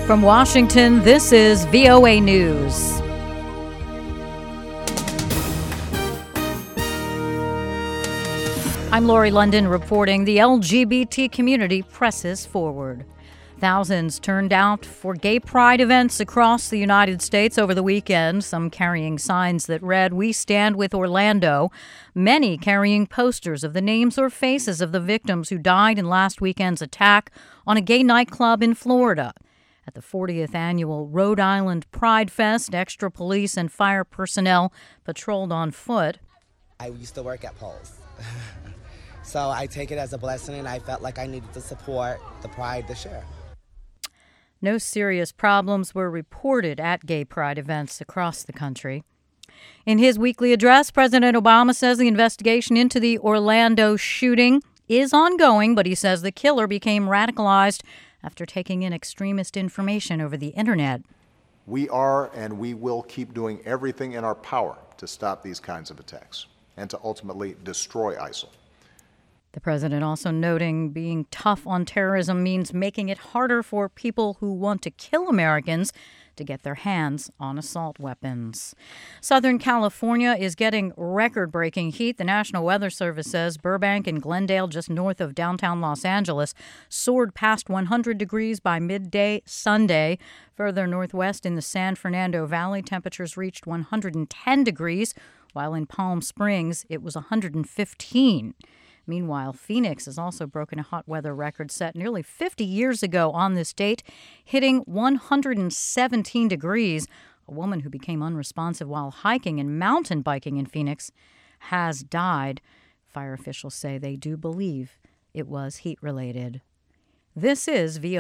From Washington, this is VOA News. I'm Lori London reporting the LGBT community presses forward. Thousands turned out for gay pride events across the United States over the weekend, some carrying signs that read, "We stand with Orlando," many carrying posters of the names or faces of the victims who died in last weekend's attack on a gay nightclub in Florida. At the 40th annual Rhode Island Pride Fest, extra police and fire personnel patrolled on foot. I used to work at Pulse. So I take it as a blessing, and I felt like I needed to support the pride this year. No serious problems were reported at gay pride events across the country. In his weekly address, President Obama says the investigation into the Orlando shooting is ongoing, but he says the killer became radicalized after taking in extremist information over the internet. We are and we will keep doing everything in our power to stop these kinds of attacks and to ultimately destroy ISIL. The president also noting being tough on terrorism means making it harder for people who want to kill Americans to get their hands on assault weapons. Southern California is getting record-breaking heat. The National Weather Service says Burbank and Glendale, just north of downtown Los Angeles, soared past 100 degrees by midday Sunday. Further northwest in the San Fernando Valley, temperatures reached 110 degrees, while in Palm Springs it was 115. Meanwhile, Phoenix has also broken a hot weather record set nearly 50 years ago on this date, hitting 117 degrees. A woman who became unresponsive while hiking and mountain biking in Phoenix has died. Fire officials say they do believe it was heat-related. This is VOA.